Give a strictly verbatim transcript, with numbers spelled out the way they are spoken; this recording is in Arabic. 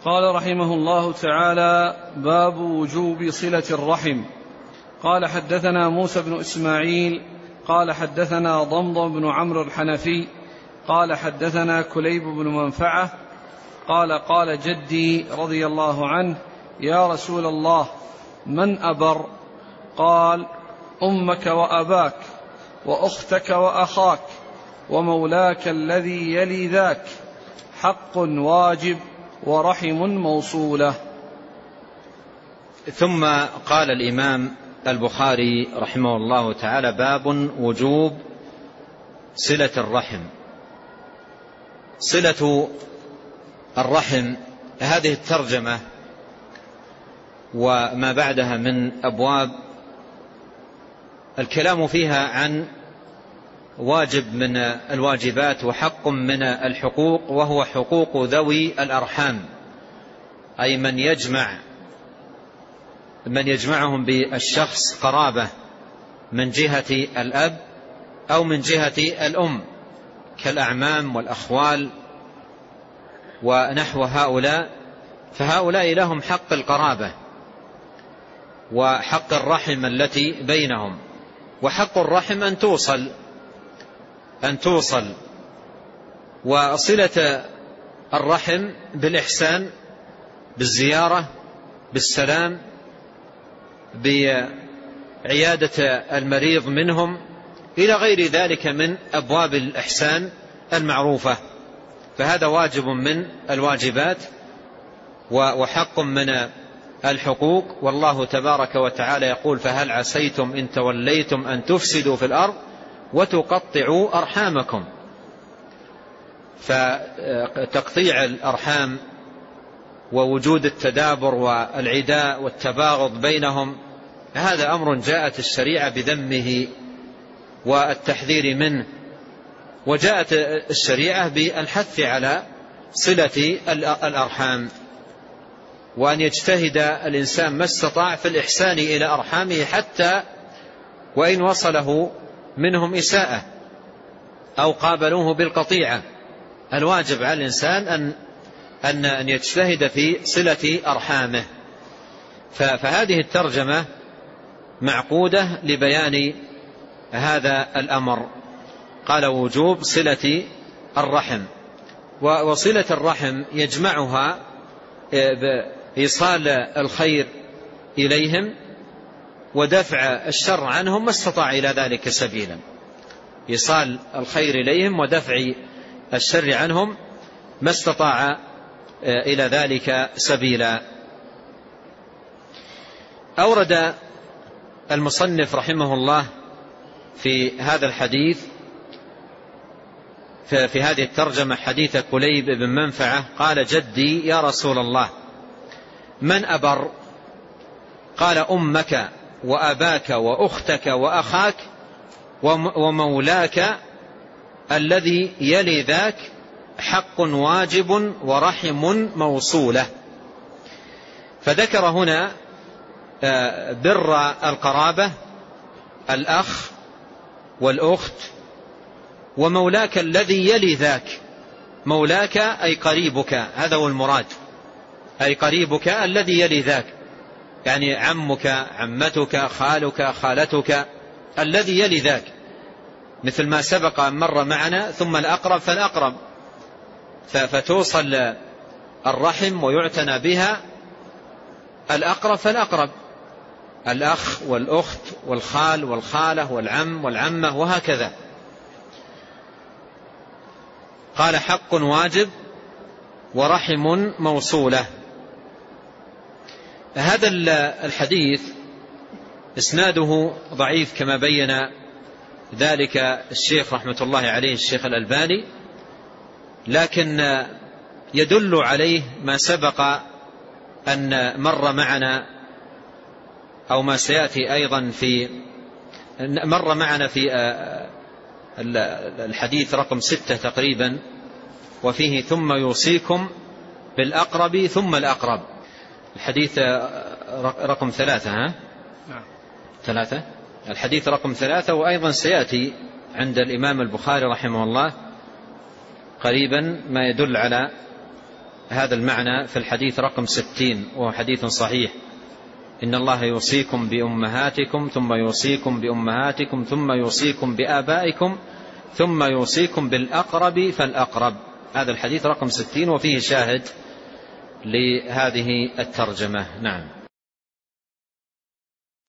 قال رحمه الله تعالى: باب وجوب صلة الرحم. قال: حدثنا موسى بن إسماعيل قال حدثنا ضمضم بن عمرو الحنفي قال حدثنا كليب بن منفعة قال: قال جدي رضي الله عنه: يا رسول الله، من أبر؟ قال: أمك وأباك وأختك وأخاك ومولاك الذي يلي ذاك، حق واجب ورحم موصولة. ثم قال الإمام البخاري رحمه الله تعالى: باب وجوب صلة الرحم. صلة الرحم، هذه الترجمة وما بعدها من أبواب الكلام فيها عن واجب من الواجبات وحق من الحقوق، وهو حقوق ذوي الأرحام، أي من يجمع من يجمعهم بالشخص قرابة من جهة الأب أو من جهة الأم، كالأعمام والأخوال ونحو هؤلاء، فهؤلاء لهم حق القرابة وحق الرحم التي بينهم. وحق الرحم أن توصل أن توصل وصلة الرحم بالإحسان، بالزيارة، بالسلام، بعيادة المريض منهم، إلى غير ذلك من أبواب الإحسان المعروفة. فهذا واجب من الواجبات وحق من الحقوق. والله تبارك وتعالى يقول: فهل عسيتم إن توليتم أن تفسدوا في الأرض وتقطعوا أرحامكم. فتقطيع الأرحام ووجود التدابر والعداء والتباغض بينهم، هذا أمر جاءت الشريعة بذمه والتحذير منه، وجاءت الشريعة بالحث على صلة الأرحام، وأن يجتهد الإنسان ما استطاع في الإحسان إلى أرحامه، حتى وإن وصله منهم إساءة أو قابلوه بالقطيعة. الواجب على الإنسان أن أن أن يجتهد في صلة أرحامه. فهذه الترجمة معقودة لبيان هذا الأمر. قال: وجوب صلة الرحم. وصلة الرحم يجمعها بإيصال الخير إليهم ودفع الشر عنهم ما استطاع إلى ذلك سبيلا. إيصال الخير إليهم ودفع الشر عنهم ما استطاع إلى ذلك سبيلا. أورد المصنف رحمه الله في هذا الحديث في هذه الترجمة حديث كليب بن منفعة قال: جدي يا رسول الله، من أبر؟ قال: أمك وأباك وأختك وأخاك ومولاك الذي يلي ذاك، حق واجب ورحم موصولة. فذكر هنا بر القرابة، الأخ والأخت، ومولاك الذي يلي ذاك. مولاك أي قريبك، هذا هو المراد، أي قريبك الذي يلي ذاك، يعني عمك، عمتك، خالك، خالتك، الذي يلي ذاك، مثل ما سبق أن مر معنا. ثم الأقرب فالأقرب، فتوصل الرحم ويعتنى بها الأقرب فالأقرب، الأخ والأخت والخال والخالة والعم والعمة وهكذا. قال: حق واجب ورحم موصولة. هذا الحديث إسناده ضعيف كما بين ذلك الشيخ رحمة الله عليه الشيخ الألباني، لكن يدل عليه ما سبق أن مر معنا، أو ما سيأتي أيضا في مر معنا في الحديث رقم ستة تقريبا، وفيه: ثم يوصيكم بالأقرب ثم الأقرب. الحديث رقم ثلاثة ها؟ نعم ثلاثة. الحديث رقم ثلاثة، وأيضا سيأتي عند الإمام البخاري رحمه الله قريبا ما يدل على هذا المعنى في الحديث رقم ستين، وهو حديث صحيح: إن الله يوصيكم بأمهاتكم ثم يوصيكم بأمهاتكم ثم يوصيكم بآبائكم ثم يوصيكم بالأقرب فالأقرب. هذا الحديث رقم ستين وفيه شاهد لهذه الترجمة. نعم.